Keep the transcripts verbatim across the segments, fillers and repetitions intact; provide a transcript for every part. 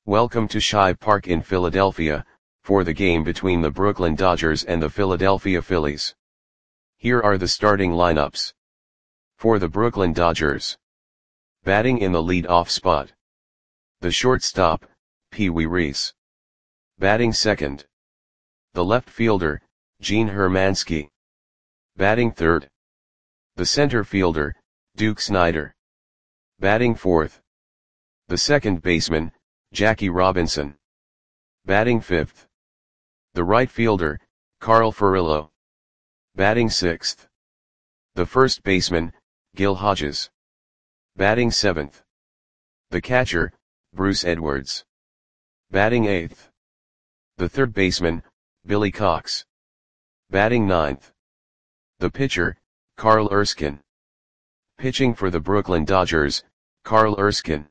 Welcome to Shive Park in Philadelphia, for the game between the Brooklyn Dodgers and the Philadelphia Phillies. Here are the starting lineups. For the Brooklyn Dodgers. Batting in the lead-off spot. The shortstop, Pee Wee Reese. Batting second. The left fielder, Gene Hermansky. Batting third. The center fielder, Duke Snider. Batting fourth. The second baseman, Jackie Robinson. Batting fifth. The right fielder, Carl Furillo. Batting sixth. The first baseman, Gil Hodges. Batting seventh. The catcher, Bruce Edwards. Batting eighth. The third baseman, Billy Cox. Batting ninth. The pitcher, Carl Erskine. Pitching for the Brooklyn Dodgers, Carl Erskine.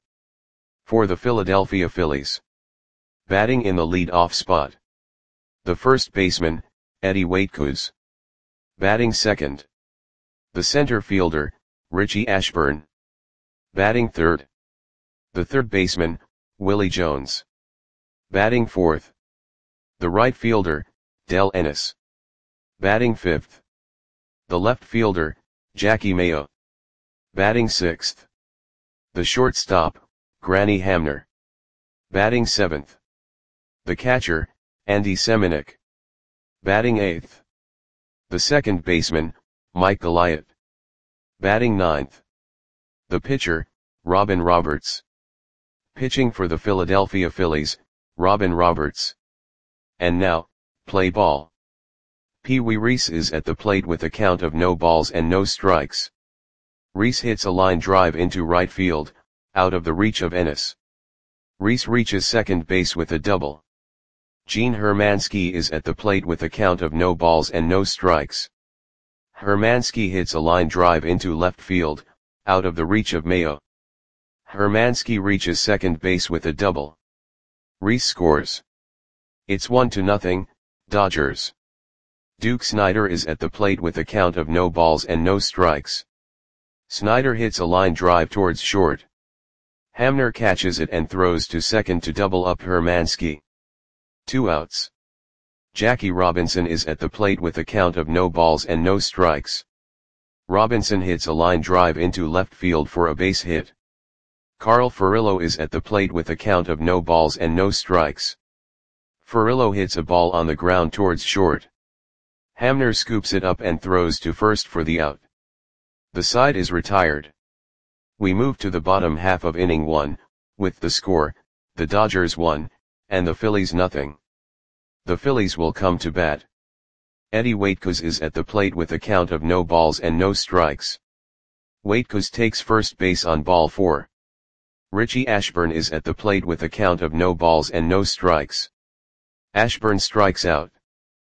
For the Philadelphia Phillies. Batting in the lead-off spot. The first baseman, Eddie Waitkus. Batting second. The center fielder, Richie Ashburn. Batting third. The third baseman, Willie Jones. Batting fourth. The right fielder, Del Ennis. Batting fifth. The left fielder, Jackie Mayo. Batting sixth. The shortstop, Granny Hamner. Batting seventh. The catcher, Andy Semenuk. Batting eighth. The second baseman, Mike Goliath. Batting ninth. The pitcher, Robin Roberts. Pitching for the Philadelphia Phillies, Robin Roberts. And now, play ball. Pee Wee Reese is at the plate with a count of no balls and no strikes. Reese hits a line drive into right field, out of the reach of Ennis. Reese reaches second base with a double. Gene Hermansky is at the plate with a count of no balls and no strikes. Hermansky hits a line drive into left field, out of the reach of Mayo. Hermansky reaches second base with a double. Reese scores. It's one to nothing, Dodgers. Duke Snider is at the plate with a count of no balls and no strikes. Snider hits a line drive towards short. Hamner catches it and throws to second to double up Hermansky. Two outs. Jackie Robinson is at the plate with a count of no balls and no strikes. Robinson hits a line drive into left field for a base hit. Carl Furillo is at the plate with a count of no balls and no strikes. Furillo hits a ball on the ground towards short. Hamner scoops it up and throws to first for the out. The side is retired. We move to the bottom half of inning one, with the score, the Dodgers one, and the Phillies nothing. The Phillies will come to bat. Eddie Waitkus is at the plate with a count of no balls and no strikes. Waitkus takes first base on ball four. Richie Ashburn is at the plate with a count of no balls and no strikes. Ashburn strikes out.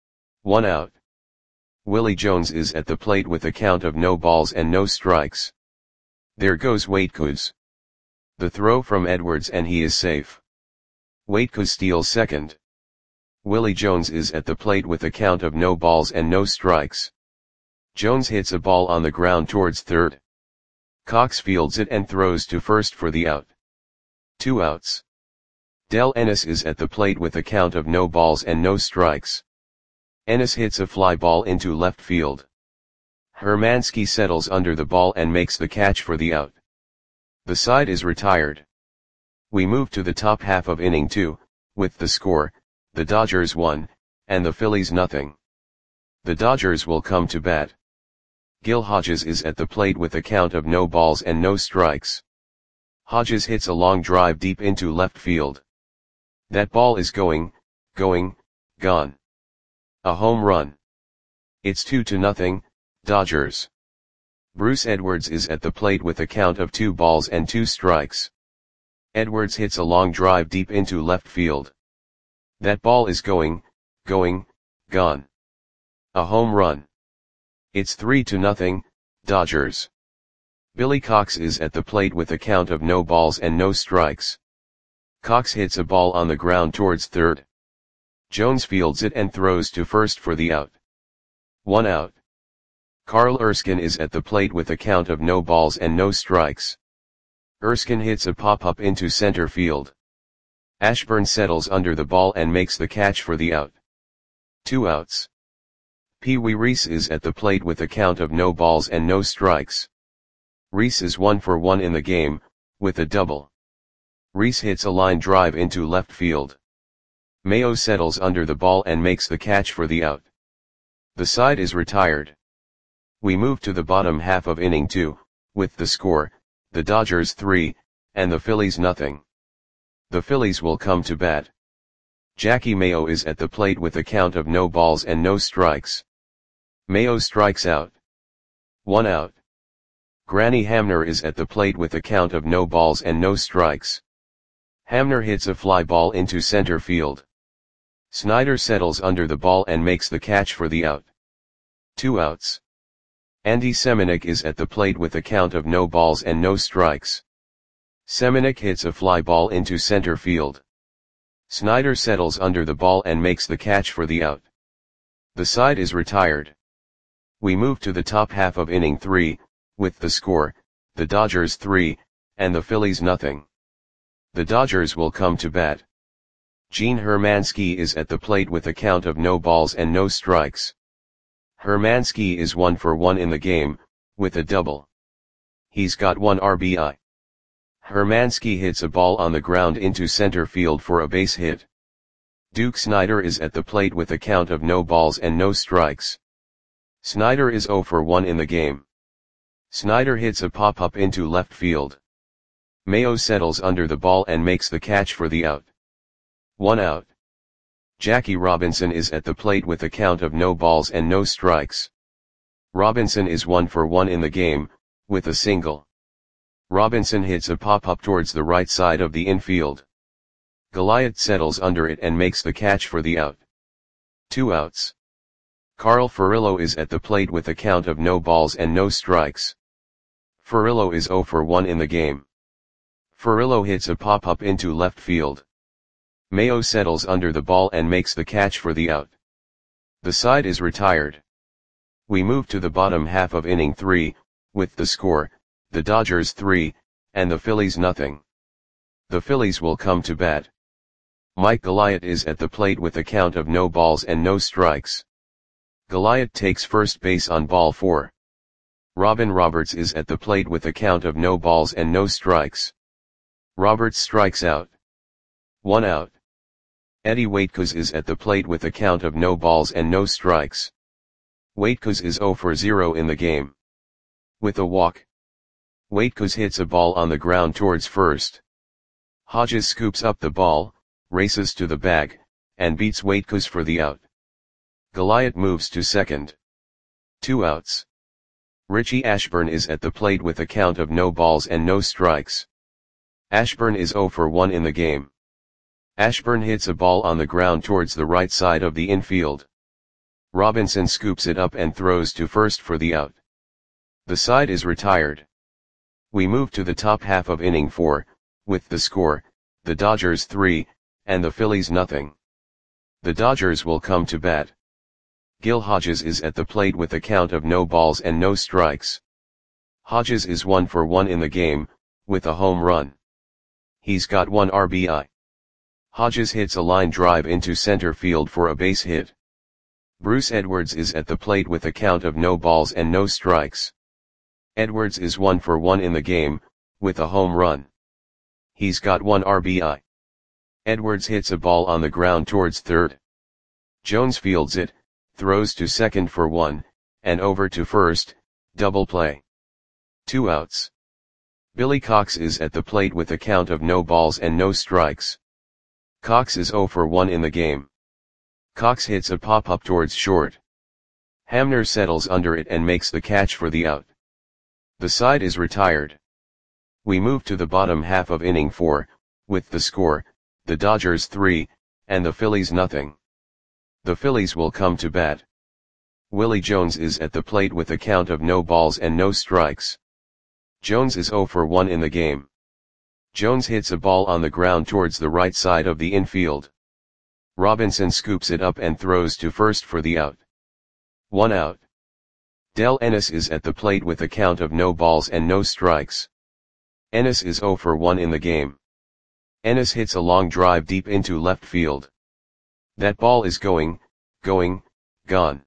One out. Willie Jones is at the plate with a count of no balls and no strikes. There goes Waitkus. The throw from Edwards and he is safe. Waitkus steals second. Willie Jones is at the plate with a count of no balls and no strikes. Jones hits a ball on the ground towards third. Cox fields it and throws to first for the out. Two outs. Del Ennis is at the plate with a count of no balls and no strikes. Ennis hits a fly ball into left field. Hermansky settles under the ball and makes the catch for the out. The side is retired. We move to the top half of inning two, with the score, the Dodgers one, and the Phillies nothing. The Dodgers will come to bat. Gil Hodges is at the plate with a count of no balls and no strikes. Hodges hits a long drive deep into left field. That ball is going, going, gone. A home run. It's two to nothing, Dodgers. Bruce Edwards is at the plate with a count of two balls and two strikes. Edwards hits a long drive deep into left field. That ball is going, going, gone. A home run. It's three to nothing, Dodgers. Billy Cox is at the plate with a count of no balls and no strikes. Cox hits a ball on the ground towards third. Jones fields it and throws to first for the out. One out. Carl Erskine is at the plate with a count of no balls and no strikes. Erskine hits a pop-up into center field. Ashburn settles under the ball and makes the catch for the out. Two outs. Pee Wee Reese is at the plate with a count of no balls and no strikes. Reese is one for one in the game, with a double. Reese hits a line drive into left field. Mayo settles under the ball and makes the catch for the out. The side is retired. We move to the bottom half of inning two, with the score, the Dodgers three, and the Phillies nothing. The Phillies will come to bat. Jackie Mayo is at the plate with a count of no balls and no strikes. Mayo strikes out. One out. Granny Hamner is at the plate with a count of no balls and no strikes. Hamner hits a fly ball into center field. Snyder settles under the ball and makes the catch for the out. Two outs. Andy Semenuk is at the plate with a count of no balls and no strikes. Semenuk hits a fly ball into center field. Snyder settles under the ball and makes the catch for the out. The side is retired. We move to the top half of inning three, with the score, the Dodgers three, and the Phillies nothing. The Dodgers will come to bat. Gene Hermansky is at the plate with a count of no balls and no strikes. Hermansky is one for one in the game, with a double. He's got one R B I. Hermansky hits a ball on the ground into center field for a base hit. Duke Snyder is at the plate with a count of no balls and no strikes. Snyder is zero for one in the game. Snyder hits a pop-up into left field. Mayo settles under the ball and makes the catch for the out. One out. Jackie Robinson is at the plate with a count of no balls and no strikes. Robinson is one for one in the game, with a single. Robinson hits a pop-up towards the right side of the infield. Goliath settles under it and makes the catch for the out. Two outs. Carl Furillo is at the plate with a count of no balls and no strikes. Furillo is zero for one in the game. Furillo hits a pop-up into left field. Mayo settles under the ball and makes the catch for the out. The side is retired. We move to the bottom half of inning three, with the score, the Dodgers three, and the Phillies nothing. The Phillies will come to bat. Mike Goliath is at the plate with a count of no balls and no strikes. Goliath takes first base on ball four. Robin Roberts is at the plate with a count of no balls and no strikes. Roberts strikes out. One out. Eddie Waitkos is at the plate with a count of no balls and no strikes. Waitkos is zero for zero in the game. With a walk. Waitkos hits a ball on the ground towards first. Hodges scoops up the ball, races to the bag, and beats Waitkos for the out. Goliath moves to second. Two outs. Richie Ashburn is at the plate with a count of no balls and no strikes. Ashburn is zero for one in the game. Ashburn hits a ball on the ground towards the right side of the infield. Robinson scoops it up and throws to first for the out. The side is retired. We move to the top half of inning four, with the score, the Dodgers three, and the Phillies nothing. The Dodgers will come to bat. Gil Hodges is at the plate with a count of no balls and no strikes. Hodges is one for one in the game, with a home run. He's got one R B I. Hodges hits a line drive into center field for a base hit. Bruce Edwards is at the plate with a count of no balls and no strikes. Edwards is one for one in the game, with a home run. He's got one R B I. Edwards hits a ball on the ground towards third. Jones fields it, throws to second for one, and over to first, double play. Two outs. Billy Cox is at the plate with a count of no balls and no strikes. Cox is zero for one in the game. Cox hits a pop-up towards short. Hamner settles under it and makes the catch for the out. The side is retired. We move to the bottom half of inning four, with the score, the Dodgers three, and the Phillies nothing. The Phillies will come to bat. Willie Jones is at the plate with a count of no balls and no strikes. Jones is zero for one in the game. Jones hits a ball on the ground towards the right side of the infield. Robinson scoops it up and throws to first for the out. One out. Del Ennis is at the plate with a count of no balls and no strikes. Ennis is zero for one in the game. Ennis hits a long drive deep into left field. That ball is going, going, gone.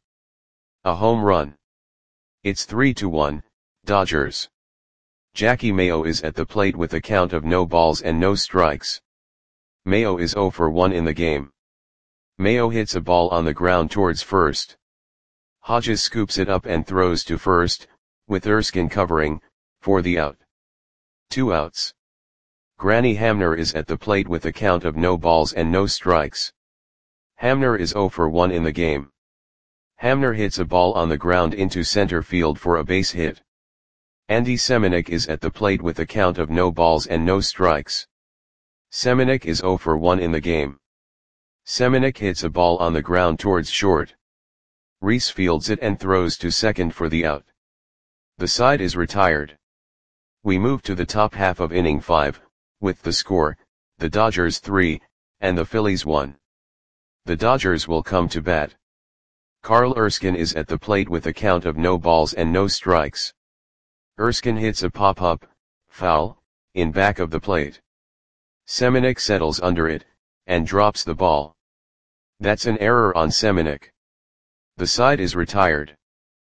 A home run. It's three to one, Dodgers. Jackie Mayo is at the plate with a count of no balls and no strikes. Mayo is oh for one in the game. Mayo hits a ball on the ground towards first. Hodges scoops it up and throws to first, with Erskine covering, for the out. Two outs. Granny Hamner is at the plate with a count of no balls and no strikes. Hamner is oh for one in the game. Hamner hits a ball on the ground into center field for a base hit. Andy Semenuk is at the plate with a count of no balls and no strikes. Semenuk is oh for one in the game. Semenuk hits a ball on the ground towards short. Reese fields it and throws to second for the out. The side is retired. We move to the top half of inning five, with the score, the Dodgers three, and the Phillies one. The Dodgers will come to bat. Carl Erskine is at the plate with a count of no balls and no strikes. Erskine hits a pop-up, foul, in back of the plate. Semenuk settles under it, and drops the ball. That's an error on Semenuk. The side is retired.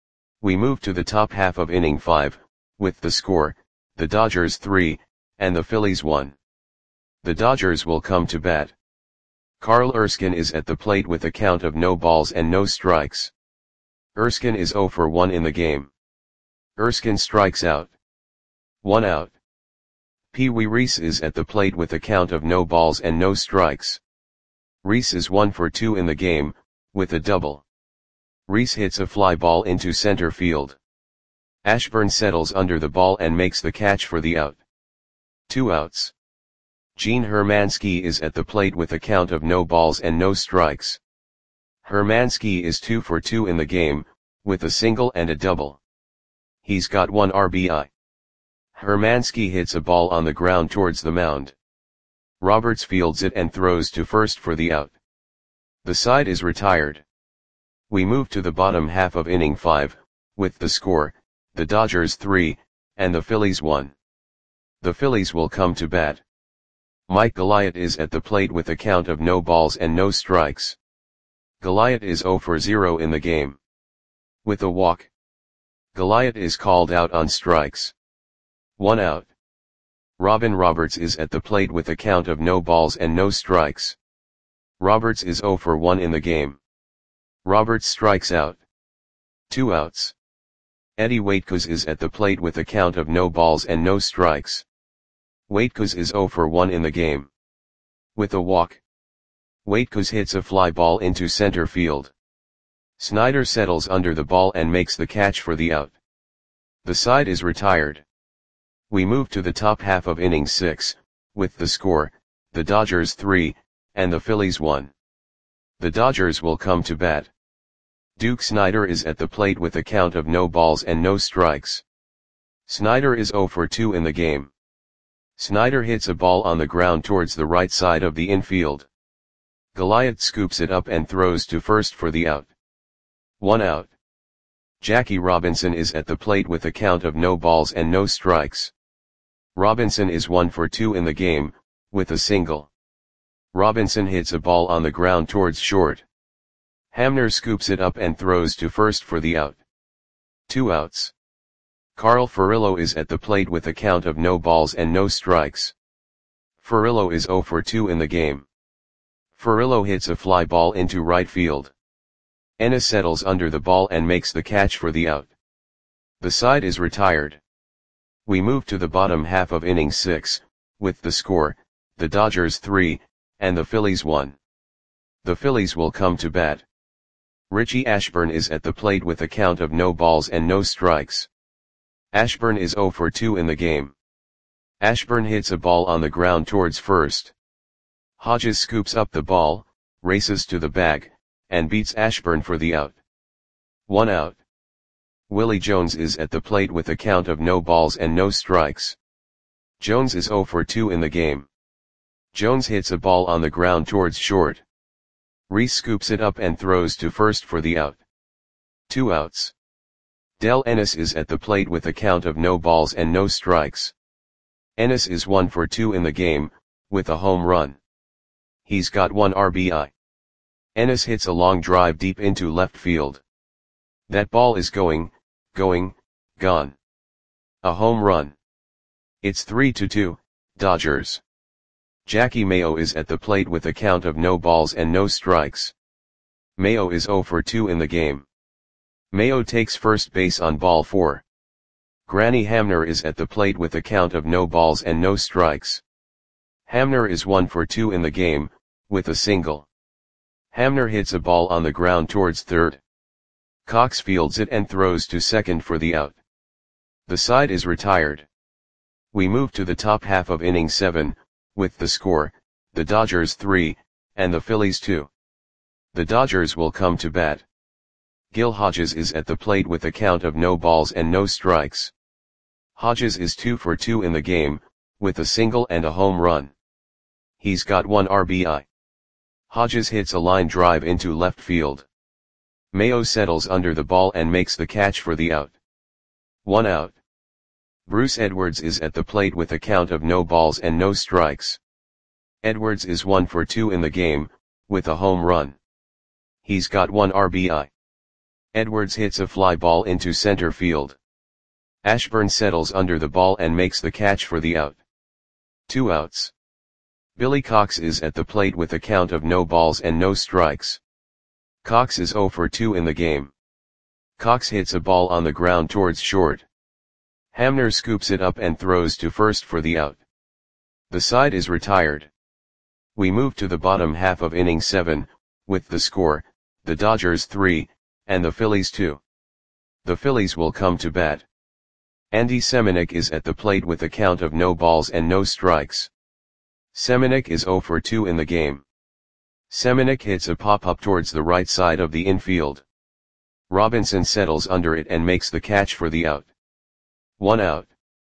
We move to the top half of inning five, with the score, the Dodgers three, and the Phillies one. The Dodgers will come to bat. Carl Erskine is at the plate with a count of no balls and no strikes. Erskine is oh for one in the game. Erskine strikes out. One out. Pee Wee Reese is at the plate with a count of no balls and no strikes. Reese is one for two in the game, with a double. Reese hits a fly ball into center field. Ashburn settles under the ball and makes the catch for the out. Two outs. Gene Hermansky is at the plate with a count of no balls and no strikes. Hermansky is two for two in the game, with a single and a double. He's got one R B I. Hermansky hits a ball on the ground towards the mound. Roberts fields it and throws to first for the out. The side is retired. We move to the bottom half of inning five, with the score, the Dodgers three, and the Phillies one. The Phillies will come to bat. Mike Goliath is at the plate with a count of no balls and no strikes. Goliath is oh for zero in the game. With a walk. Goliath is called out on strikes. One out. Robin Roberts is at the plate with a count of no balls and no strikes. Roberts is oh for one in the game. Roberts strikes out. Two outs. Eddie Waitkos is at the plate with a count of no balls and no strikes. Waitkos is oh for one in the game. With a walk. Waitkos hits a fly ball into center field. Snyder settles under the ball and makes the catch for the out. The side is retired. We move to the top half of inning six, with the score, the Dodgers three, and the Phillies one. The Dodgers will come to bat. Duke Snyder is at the plate with a count of no balls and no strikes. Snyder is oh for two in the game. Snyder hits a ball on the ground towards the right side of the infield. Goliath scoops it up and throws to first for the out. One out. Jackie Robinson is at the plate with a count of no balls and no strikes. Robinson is one for two in the game, with a single. Robinson hits a ball on the ground towards short. Hamner scoops it up and throws to first for the out. Two outs. Carl Furillo is at the plate with a count of no balls and no strikes. Furillo is oh for two in the game. Furillo hits a fly ball into right field. Ennis settles under the ball and makes the catch for the out. The side is retired. We move to the bottom half of inning six, with the score, the Dodgers three, and the Phillies one. The Phillies will come to bat. Richie Ashburn is at the plate with a count of no balls and no strikes. Ashburn is oh for two in the game. Ashburn hits a ball on the ground towards first. Hodges scoops up the ball, races to the bag, and beats Ashburn for the out. One out. Willie Jones is at the plate with a count of no balls and no strikes. Jones is oh for two in the game. Jones hits a ball on the ground towards short. Reese scoops it up and throws to first for the out. Two outs. Del Ennis is at the plate with a count of no balls and no strikes. Ennis is one for two in the game, with a home run. He's got one R B I. Ennis hits a long drive deep into left field. That ball is going, going, gone. A home run. It's three to two, Dodgers. Jackie Mayo is at the plate with a count of no balls and no strikes. Mayo is oh for two in the game. Mayo takes first base on ball four. Granny Hamner is at the plate with a count of no balls and no strikes. Hamner is one for two in the game, with a single. Hamner hits a ball on the ground towards third. Cox fields it and throws to second for the out. The side is retired. We move to the top half of inning seven, with the score, the Dodgers three, and the Phillies two. The Dodgers will come to bat. Gil Hodges is at the plate with a count of no balls and no strikes. Hodges is two for two in the game, with a single and a home run. He's got one R B I. Hodges hits a line drive into left field. Mayo settles under the ball and makes the catch for the out. One out. Bruce Edwards is at the plate with a count of no balls and no strikes. Edwards is one for two in the game, with a home run. He's got one R B I. Edwards hits a fly ball into center field. Ashburn settles under the ball and makes the catch for the out. Two outs. Billy Cox is at the plate with a count of no balls and no strikes. Cox is oh for two in the game. Cox hits a ball on the ground towards short. Hamner scoops it up and throws to first for the out. The side is retired. We move to the bottom half of inning seven, with the score, the Dodgers three, and the Phillies two. The Phillies will come to bat. Andy Semenuk is at the plate with a count of no balls and no strikes. Semenuk is oh for two in the game. Semenuk hits a pop-up towards the right side of the infield. Robinson settles under it and makes the catch for the out. One out.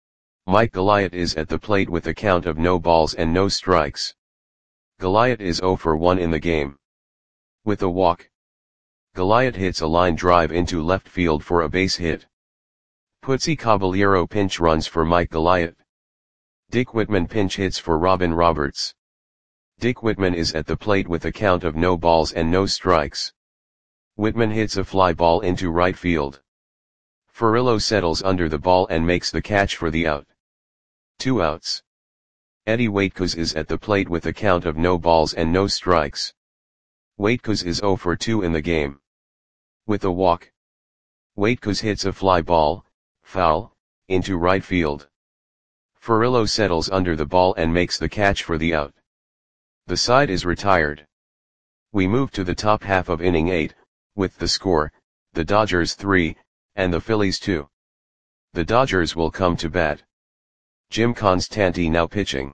Mike Goliath is at the plate with a count of no balls and no strikes. Goliath is oh for one in the game. With a walk. Goliath hits a line drive into left field for a base hit. Putzi Caballero pinch runs for Mike Goliath. Dick Whitman pinch hits for Robin Roberts. Dick Whitman is at the plate with a count of no balls and no strikes. Whitman hits a fly ball into right field. Furillo settles under the ball and makes the catch for the out. Two outs. Eddie Waitkos is at the plate with a count of no balls and no strikes. Waitkos is oh for two in the game. With a walk. Waitkos hits a fly ball, foul, into right field. Furillo settles under the ball and makes the catch for the out. The side is retired. We move to the top half of inning eight, with the score, the Dodgers three, and the Phillies two. The Dodgers will come to bat. Jim Constanti now pitching.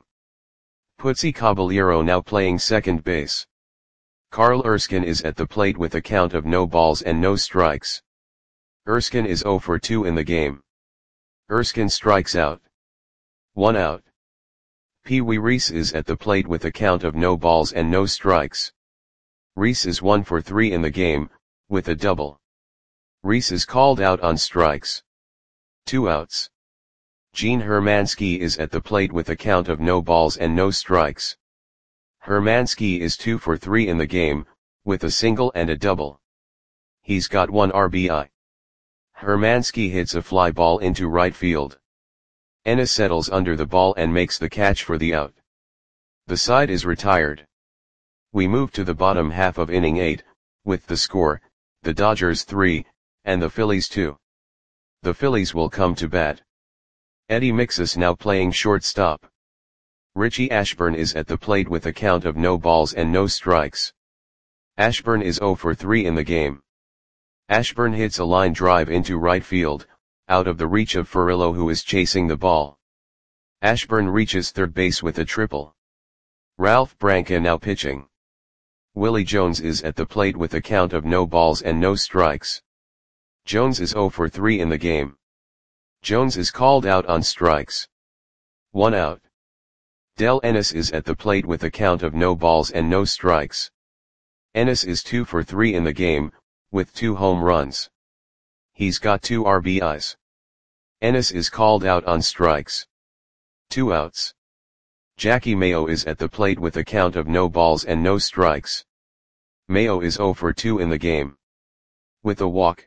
Putzi Caballero now playing second base. Carl Erskine is at the plate with a count of no balls and no strikes. Erskine is oh for two in the game. Erskine strikes out. One out. Pee Wee Reese is at the plate with a count of no balls and no strikes. Reese is one for three in the game, with a double. Reese is called out on strikes. Two outs. Gene Hermansky is at the plate with a count of no balls and no strikes. Hermansky is two for three in the game, with a single and a double. He's got one R B I. Hermansky hits a fly ball into right field. Ennis settles under the ball and makes the catch for the out. The side is retired. We move to the bottom half of inning eight, with the score, the Dodgers three, and the Phillies two. The Phillies will come to bat. Eddie Mixus now playing shortstop. Richie Ashburn is at the plate with a count of no balls and no strikes. Ashburn is oh for three in the game. Ashburn hits a line drive into right field, out of the reach of Furillo who is chasing the ball. Ashburn reaches third base with a triple. Ralph Branca now pitching. Willie Jones is at the plate with a count of no balls and no strikes. Jones is oh for three in the game. Jones is called out on strikes. One out. Del Ennis is at the plate with a count of no balls and no strikes. Ennis is two for three in the game, with two home runs. He's got two R B Is. Ennis is called out on strikes. Two outs. Jackie Mayo is at the plate with a count of no balls and no strikes. Mayo is zero for two in the game. With a walk,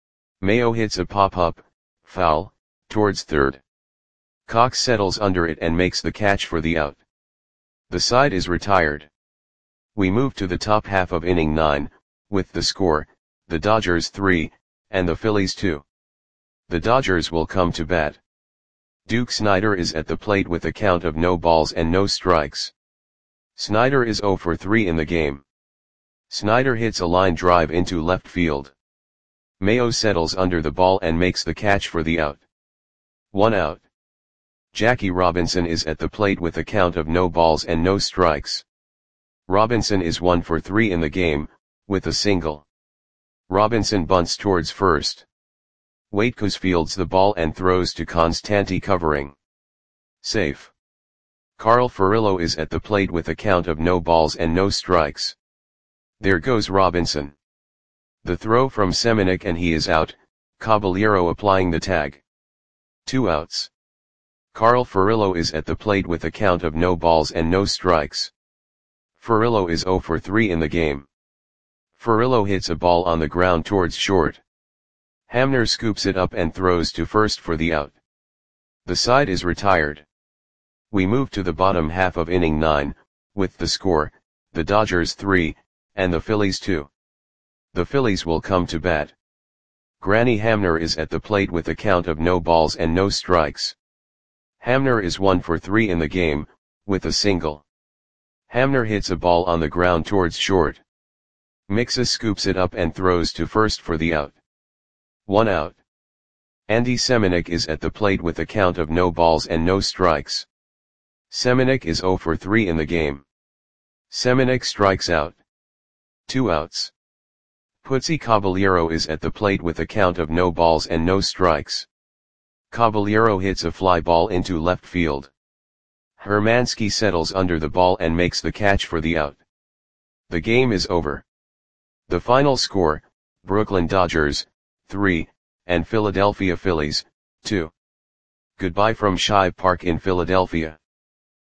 Mayo hits a pop-up, foul, towards third. Cox settles under it and makes the catch for the out. The side is retired. We move to the top half of inning nine, with the score, the Dodgers three, and the Phillies two. The Dodgers will come to bat. Duke Snider is at the plate with a count of no balls and no strikes. Snider is zero for three in the game. Snider hits a line drive into left field. Mayo settles under the ball and makes the catch for the out. One out. Jackie Robinson is at the plate with a count of no balls and no strikes. Robinson is one for three in the game, with a single. Robinson bunts towards first. Waitkus fields the ball and throws to Constanti covering. Safe. Carl Furillo is at the plate with a count of no balls and no strikes. There goes Robinson. The throw from Semenuk and he is out, Caballero applying the tag. Two outs. Carl Furillo is at the plate with a count of no balls and no strikes. Furillo is zero for three in the game. Furillo hits a ball on the ground towards short. Hamner scoops it up and throws to first for the out. The side is retired. We move to the bottom half of inning nine, with the score, the Dodgers three, and the Phillies two. The Phillies will come to bat. Granny Hamner is at the plate with a count of no balls and no strikes. Hamner is one for three in the game, with a single. Hamner hits a ball on the ground towards short. Mixa scoops it up and throws to first for the out. One out. Andy Semenuk is at the plate with a count of no balls and no strikes. Semenuk is zero for three in the game. Semenuk strikes out. Two outs. Putzi Caballero is at the plate with a count of no balls and no strikes. Caballero hits a fly ball into left field. Hermansky settles under the ball and makes the catch for the out. The game is over. The final score, Brooklyn Dodgers, three, and Philadelphia Phillies, two. Goodbye from Shibe Park in Philadelphia.